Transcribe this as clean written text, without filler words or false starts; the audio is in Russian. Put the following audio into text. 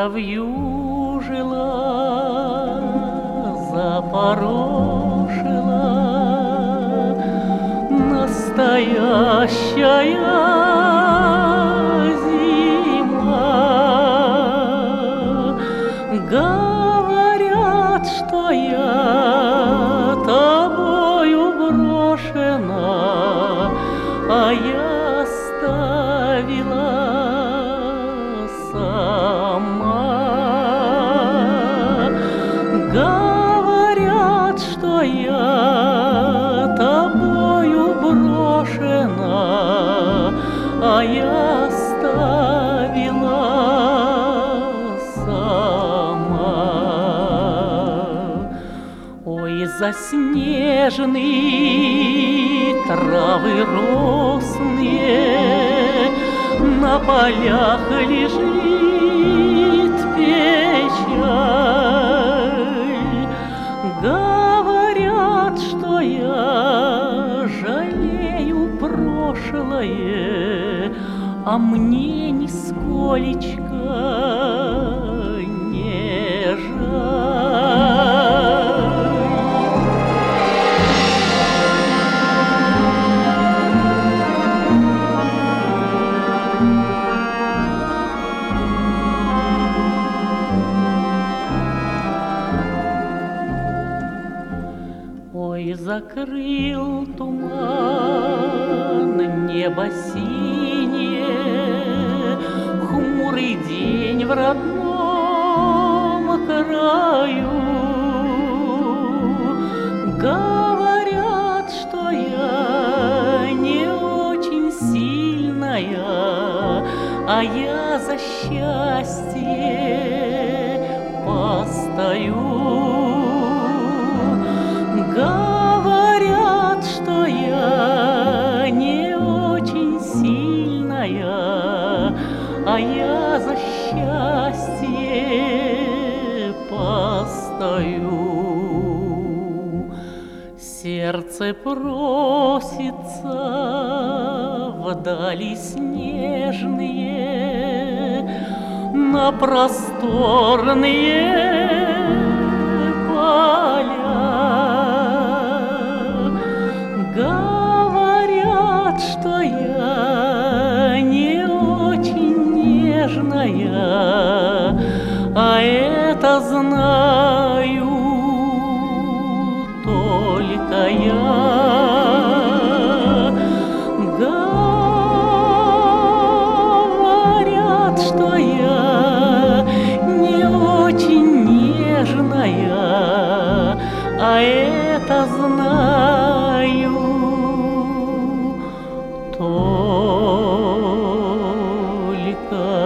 завьюжила, запорошила настоящая зима. Говорят, что я тобою брошена, а я оставила сама. Говорят, что я тобою брошена, а я оставила сама. Ой, заснеженные травы росные, на полях лежит печаль. Говорят, что я жалею прошлое, а мне нисколечко не жаль. Ой, закрыл туман небо синее, хмурый день в родном краю. Говорят, что я не очень сильная, а я за счастье постою. Говорят, что я не очень сильная, а я за счастье постою. Сердце просится вдали снежные, на просторные поля. Говорят, что я не очень нежная, а это знаю только я. Говорят, что я не очень нежная, а это знаю только